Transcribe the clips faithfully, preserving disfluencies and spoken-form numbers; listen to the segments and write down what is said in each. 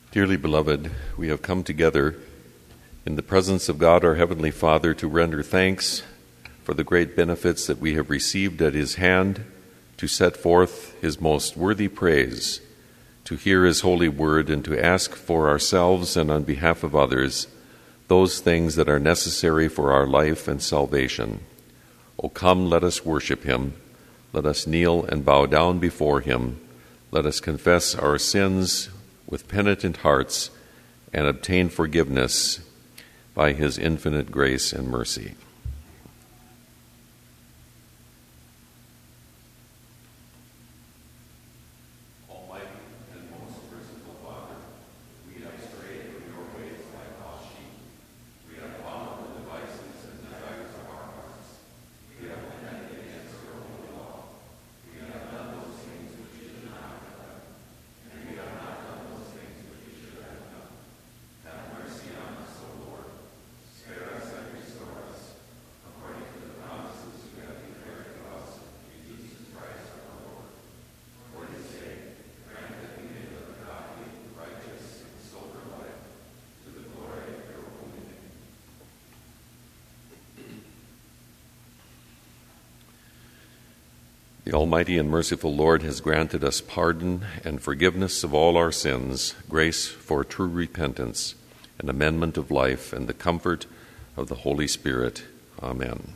Dearly beloved, we have come together in the presence of God our Heavenly Father to render thanks for the great benefits that we have received at His hand, to set forth His most worthy praise, to hear His holy word, and to ask for ourselves and on behalf of others those things that are necessary for our life and salvation. O come, let us worship Him. Let us kneel and bow down before Him. Let us confess our sins with penitent hearts and obtain forgiveness by His infinite grace and mercy. The Almighty and merciful Lord has granted us pardon and forgiveness of all our sins, grace for true repentance, an amendment of life, and the comfort of the Holy Spirit. Amen.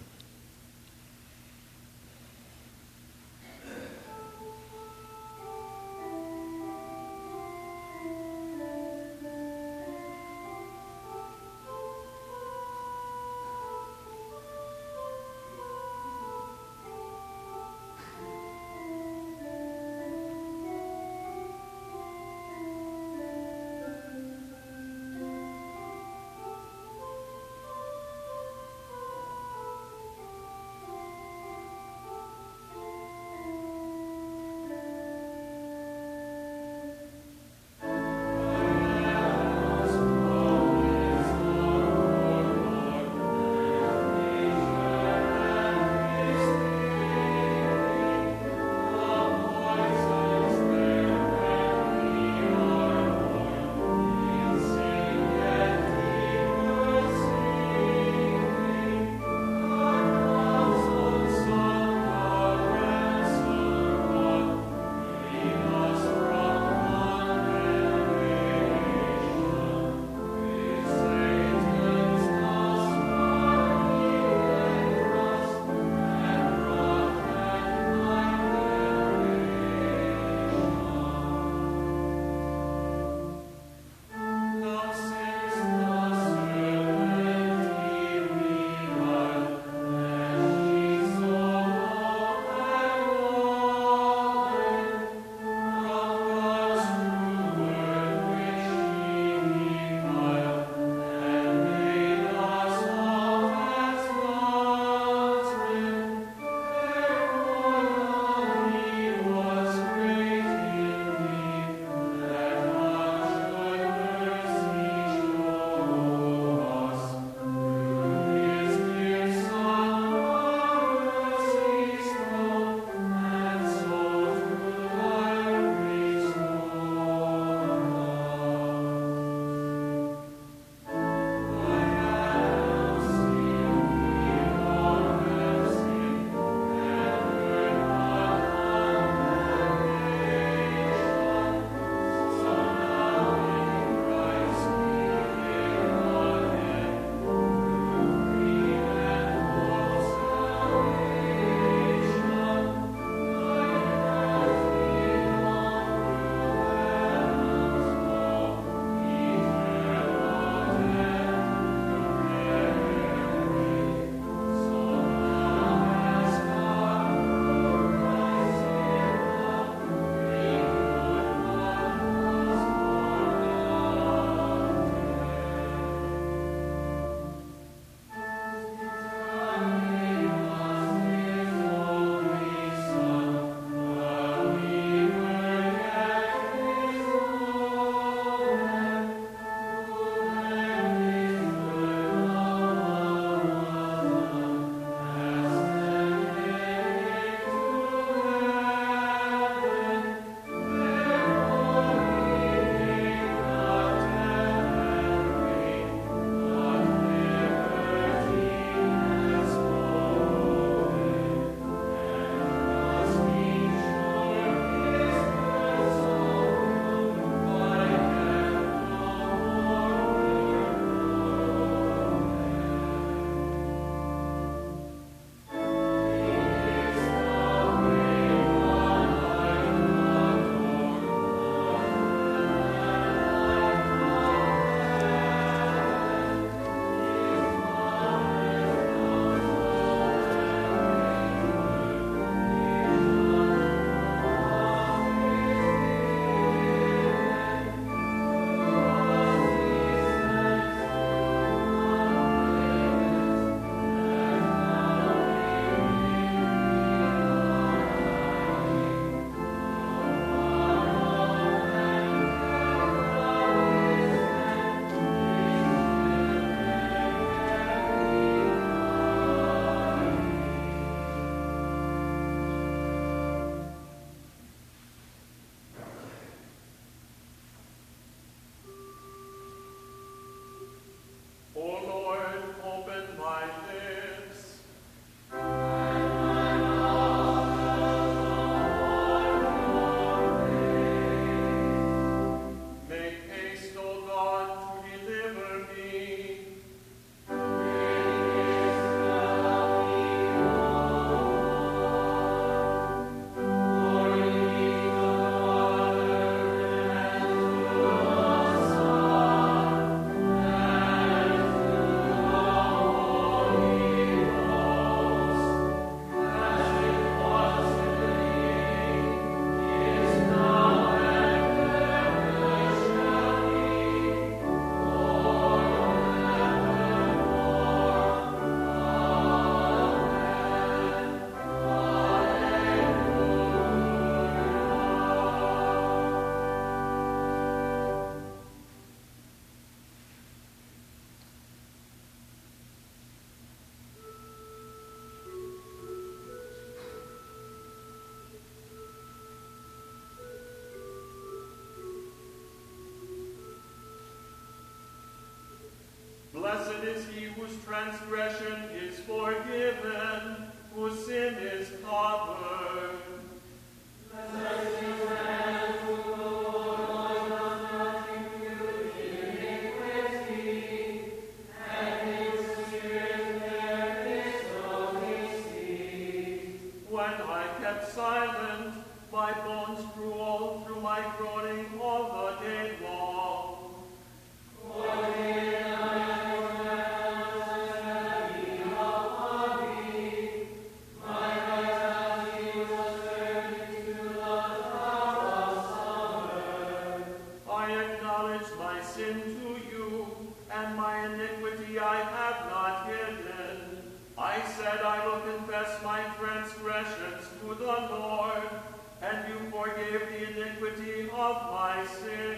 is he whose transgression is forgiven, whose sin is covered. Blessed is the man whom the Lord does not impute iniquity, and in whose spirit there is no deceit. When I kept silent, my bones grew old through my groaning all the day long. For day and night your hand was heavy upon me. My vitality was turned into the drought of summer. I acknowledge my sin to you, and my iniquity I have not hidden. I said, I will confess my transgressions to the Lord, and you forgave the iniquity of my sin.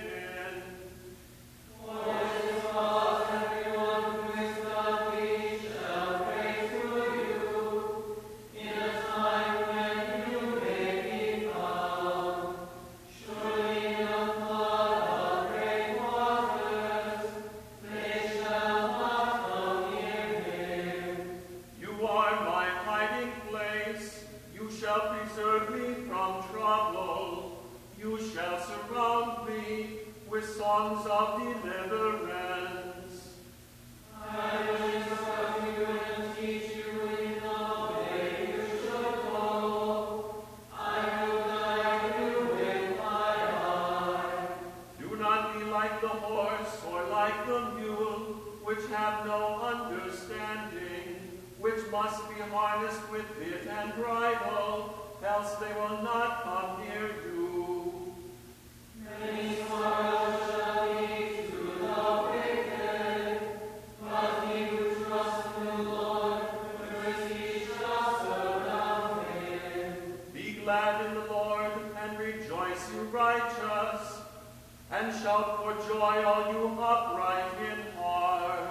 For it is cause everyone who is godly shall pray to you, in a time when you may be found. Surely in the flood of great waters, they shall not come near him. You are my hiding place. You shall preserve me from trouble. You shall surround me with songs of deliverance. I will instruct you and teach you in the way you should go. I will guide you with my eye. Do not be like the horse or like the mule, which have no understanding, which must be harnessed with bit and bridle, else they will not come near you. Many sorrows shall be to the wicked, but he who trusts in the Lord, mercy shall surround him. Be glad in the Lord, and rejoice, you righteous, and shout for joy, all you upright in heart.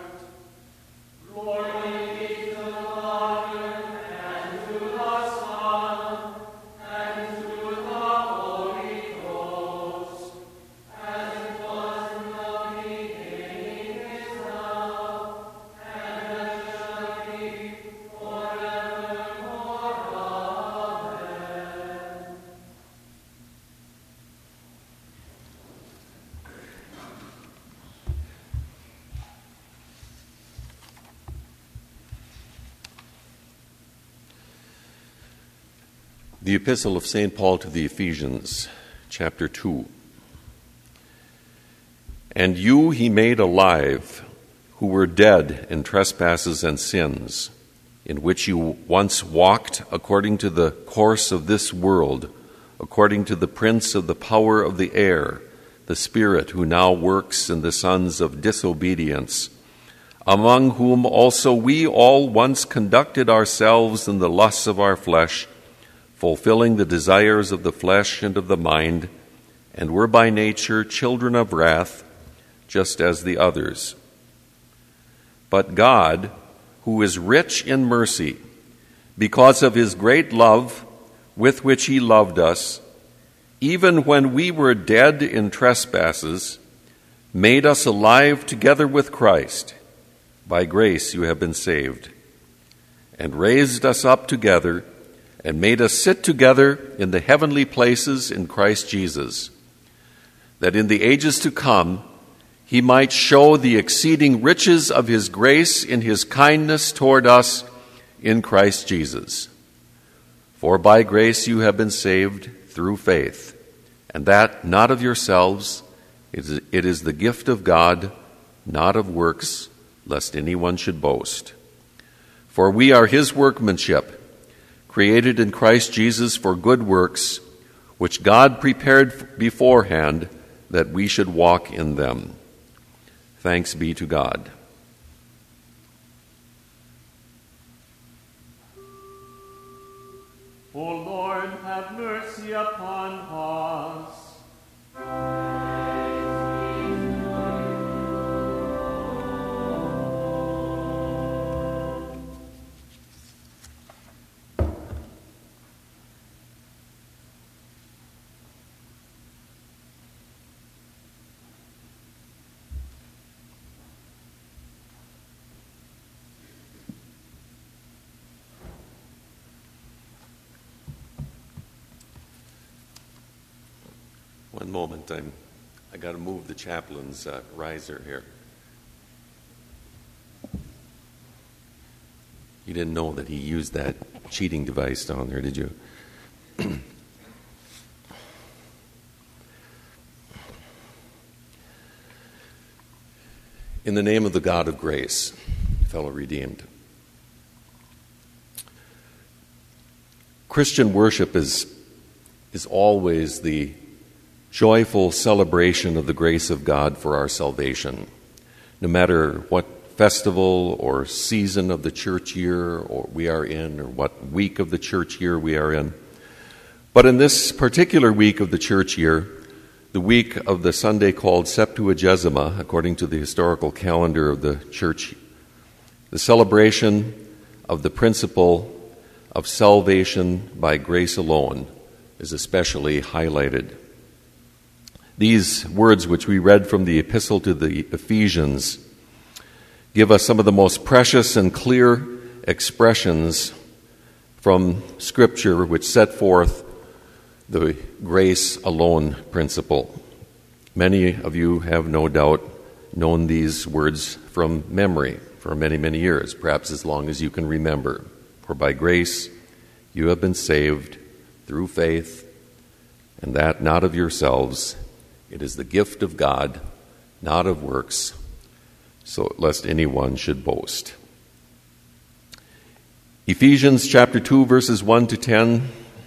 Glory be to the Father, and to the Son, and to the Holy Ghost, as it was in the beginning, is now, and as it shall be forevermore. Amen. The Epistle of Saint Paul to the Ephesians, chapter two. And you he made alive, who were dead in trespasses and sins, in which you once walked according to the course of this world, according to the prince of the power of the air, the Spirit who now works in the sons of disobedience, among whom also we all once conducted ourselves in the lusts of our flesh, fulfilling the desires of the flesh and of the mind, and were by nature children of wrath, just as the others. But God, who is rich in mercy, because of his great love with which he loved us, even when we were dead in trespasses, made us alive together with Christ. By grace you have been saved, and raised us up together, and made us sit together in the heavenly places in Christ Jesus, that in the ages to come he might show the exceeding riches of his grace in his kindness toward us in Christ Jesus. For by grace you have been saved through faith, and that not of yourselves, it is the gift of God, not of works, lest anyone should boast. For we are his workmanship, created in Christ Jesus for good works, which God prepared beforehand that we should walk in them. Thanks be to God. O Lord, have mercy upon us. One moment, I'm, I got to move the chaplain's uh, riser here. You didn't know that he used that cheating device down there, did you? In the name of the God of grace, fellow redeemed. Christian worship is, is always the joyful celebration of the grace of God for our salvation. No matter what festival or season of the church year or we are in, or what week of the church year we are in. But in this particular week of the church year, the week of the Sunday called Septuagesima, according to the historical calendar of the church, the celebration of the principle of salvation by grace alone is especially highlighted. These words which we read from the epistle to the Ephesians give us some of the most precious and clear expressions from Scripture which set forth the grace alone principle. Many of you have no doubt known these words from memory for many, many years, perhaps as long as you can remember. For by grace you have been saved through faith, and that not of yourselves. It is the gift of God, not of works, so lest anyone should boast. Ephesians chapter two, verses one to ten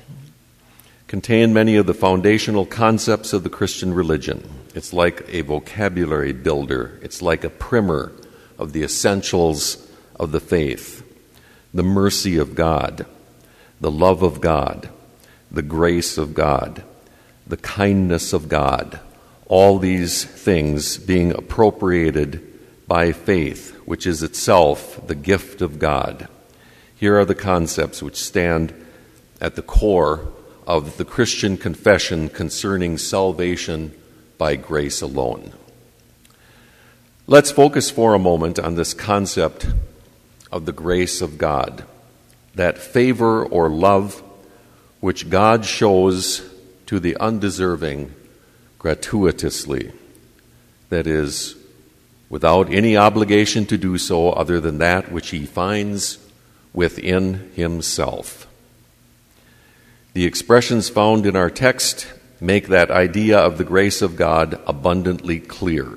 contain many of the foundational concepts of the Christian religion. It's like a vocabulary builder. It's like a primer of the essentials of the faith. The mercy of God, the love of God, the grace of God, the kindness of God, all these things being appropriated by faith, which is itself the gift of God. Here are the concepts which stand at the core of the Christian confession concerning salvation by grace alone. Let's focus for a moment on this concept of the grace of God, that favor or love which God shows to the undeserving gratuitously, that is, without any obligation to do so other than that which he finds within himself. The expressions found in our text make that idea of the grace of God abundantly clear.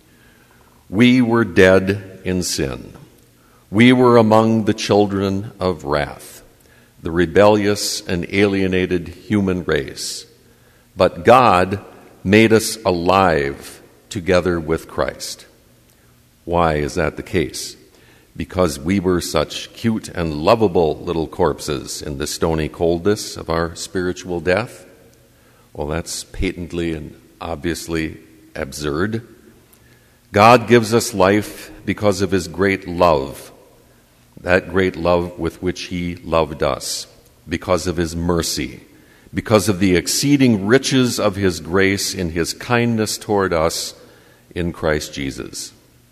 We were dead in sin. We were among the children of wrath, the rebellious and alienated human race. But God made us alive together with Christ. Why is that the case? Because we were such cute and lovable little corpses in the stony coldness of our spiritual death? Well, that's patently and obviously absurd. God gives us life because of his great love, that great love with which he loved us, because of his mercy, because of the exceeding riches of his grace in his kindness toward us in Christ Jesus.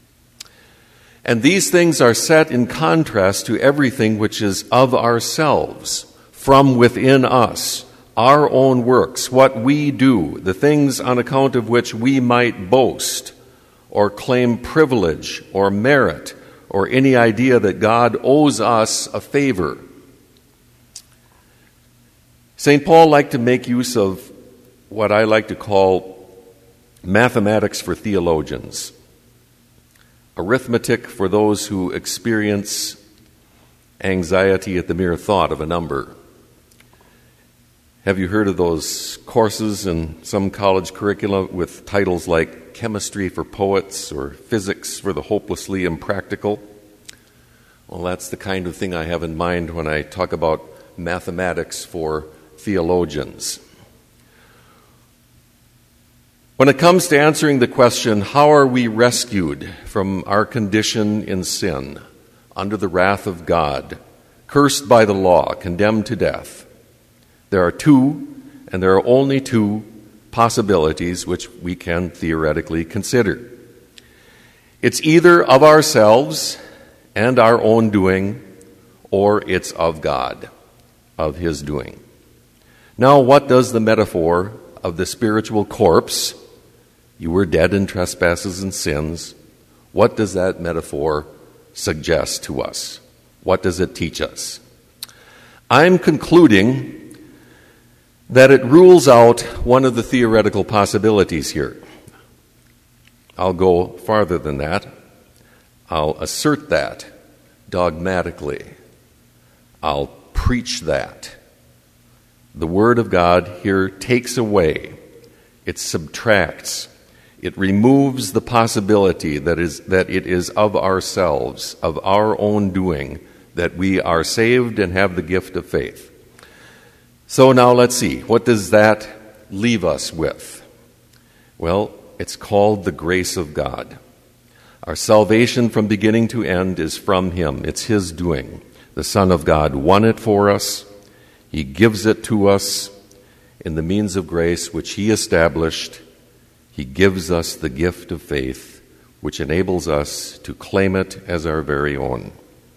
And these things are set in contrast to everything which is of ourselves, from within us, our own works, what we do, the things on account of which we might boast or claim privilege or merit or any idea that God owes us a favor. Saint Paul liked to make use of what I like to call mathematics for theologians, arithmetic for those who experience anxiety at the mere thought of a number. Have you heard of those courses in some college curricula with titles like Chemistry for Poets or Physics for the Hopelessly Impractical? Well, that's the kind of thing I have in mind when I talk about mathematics for theologians. When it comes to answering the question, how are we rescued from our condition in sin, under the wrath of God, cursed by the law, condemned to death, there are two, and there are only two possibilities which we can theoretically consider. It's either of ourselves and our own doing, or it's of God, of his doing. Now, what does the metaphor of the spiritual corpse. You were dead in trespasses and sins. What does that metaphor suggest to us? What does it teach us? I'm concluding that it rules out one of the theoretical possibilities here. I'll go farther than that. I'll assert that dogmatically. I'll preach that. The Word of God here takes away, it subtracts, it removes the possibility that is that it is of ourselves, of our own doing, that we are saved and have the gift of faith. So now let's see, what does that leave us with? Well, it's called the grace of God. Our salvation from beginning to end is from Him. It's His doing. The Son of God won it for us. He gives it to us in the means of grace which He established. He gives us the gift of faith, which enables us to claim it as our very own.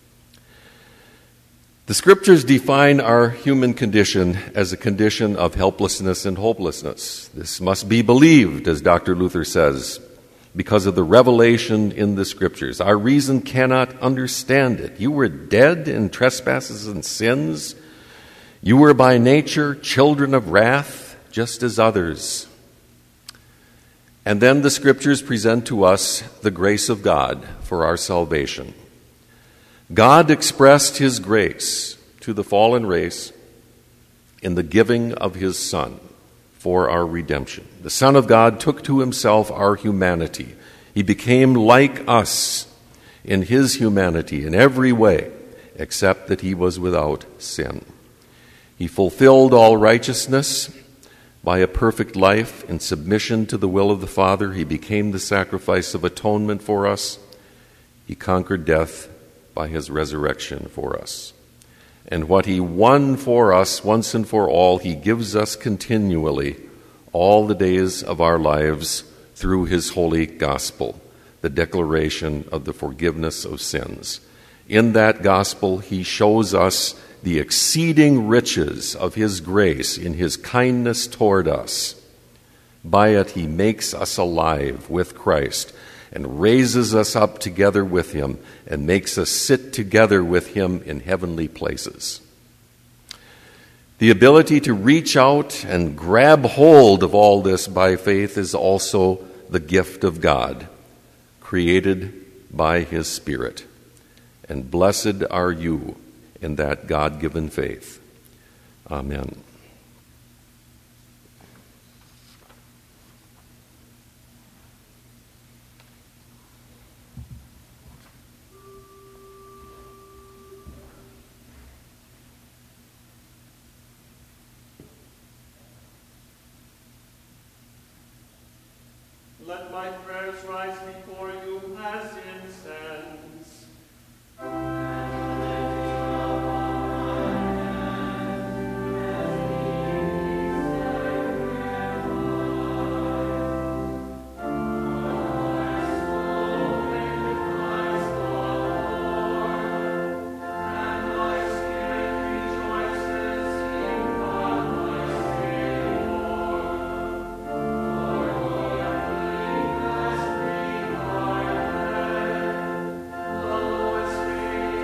The Scriptures define our human condition as a condition of helplessness and hopelessness. This must be believed, as Doctor Luther says, because of the revelation in the Scriptures. Our reason cannot understand it. You were dead in trespasses and sins. You were by nature children of wrath, just as others. And then the Scriptures present to us the grace of God for our salvation. God expressed His grace to the fallen race in the giving of His Son for our redemption. The Son of God took to Himself our humanity. He became like us in His humanity in every way, except that He was without sin. He fulfilled all righteousness by a perfect life in submission to the will of the Father. He became the sacrifice of atonement for us. He conquered death by His resurrection for us. And what He won for us once and for all, He gives us continually all the days of our lives through His holy gospel, the declaration of the forgiveness of sins. In that gospel, He shows us the exceeding riches of His grace in His kindness toward us. By it, He makes us alive with Christ and raises us up together with Him and makes us sit together with Him in heavenly places. The ability to reach out and grab hold of all this by faith is also the gift of God, created by His Spirit. And blessed are you in that God-given faith. Amen. Let my prayers rise before you as incense. Thank you.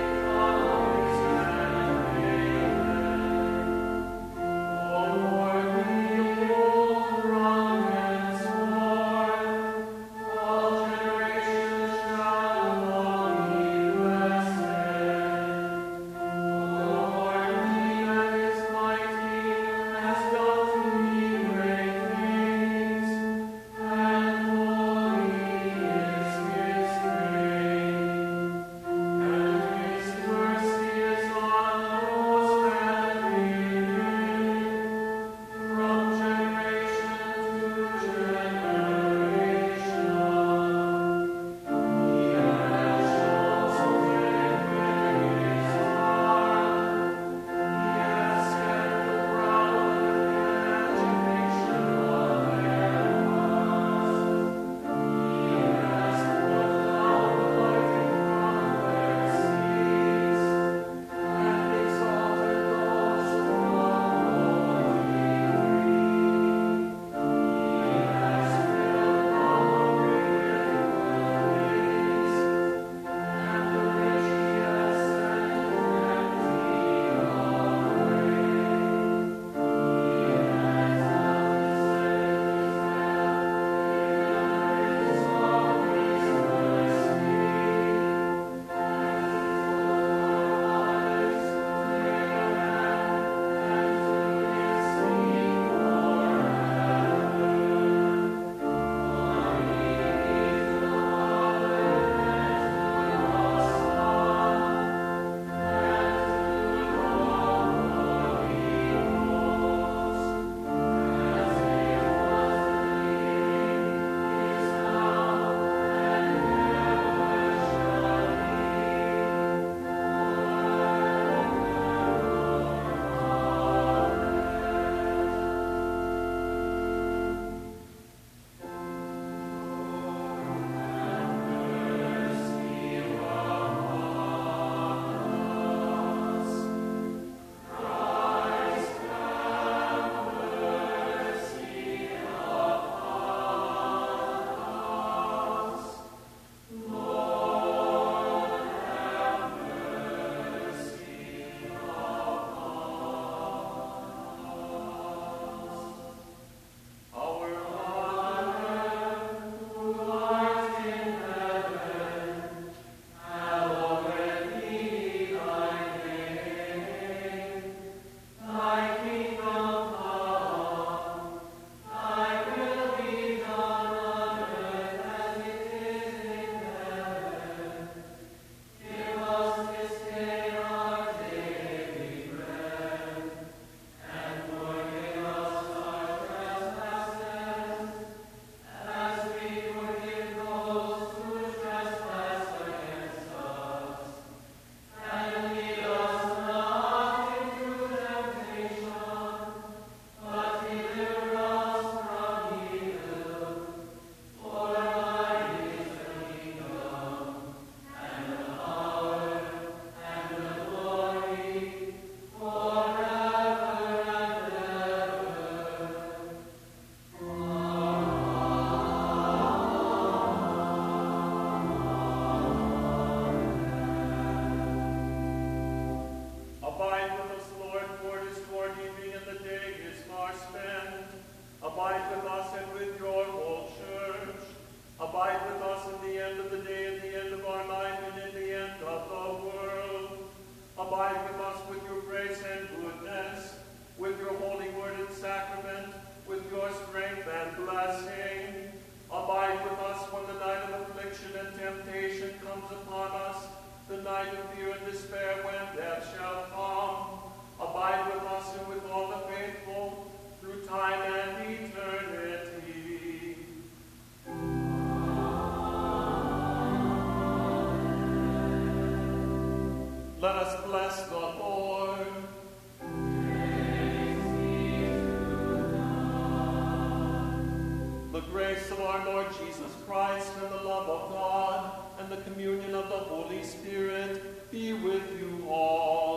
Let us bless the Lord. The grace of our Lord Jesus Christ and the love of God and the communion of the Holy Spirit be with you all.